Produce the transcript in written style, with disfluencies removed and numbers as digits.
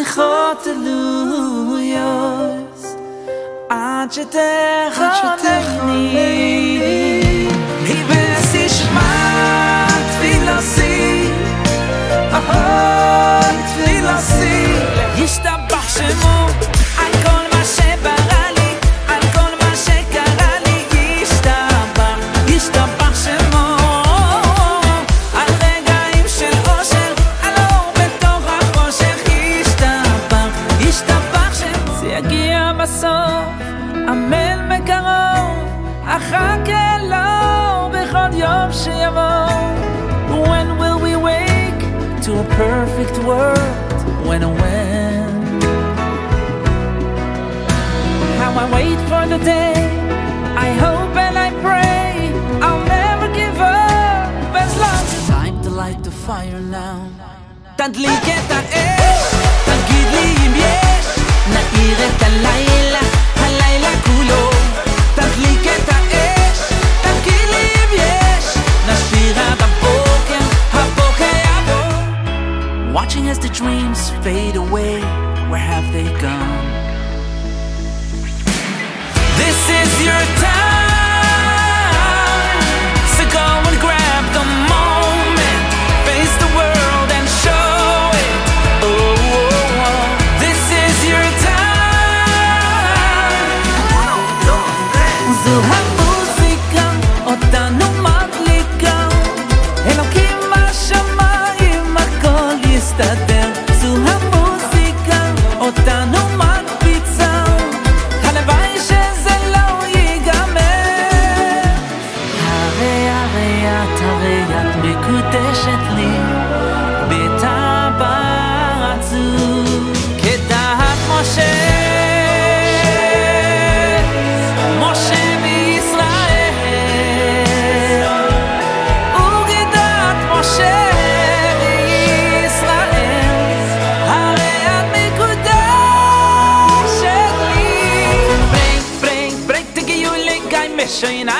סליחות אלוהיוס עד שתחונני היבס ישמע תפילוסי תפילוסי ישתבח שמו על כל מה שברא לי על כל מה שקרה לי ישתבח שמו על רגעים של אושר על אור בתוך החושך ישתבח שמו זה יגיע בסוף אמן מקרוב אחכה לו בכל יום שיבוא When will we wake to a perfect world when how I wait for the day I hope and I pray I'll never give up as long as time to light the fire now תדליק את האש תגיד לי אם יש נאיר את הלילה הלילה כולו תדליק את האש תגיד לי אם יש נשאיר עד הבוקר הבוקר יבוא Watching as the dreams fade away where have they gone This is your time So go and grab the moment Face the world and show it This is your time זו המוזיקה אותנו מדליקה אלוקים בשמיים הכל יסתדר זו המוזיקה אותנו מקפיצה הלוואי שזה לא ייגמר הרי את מקודשת לי בטבעת זו כדעת משה Shine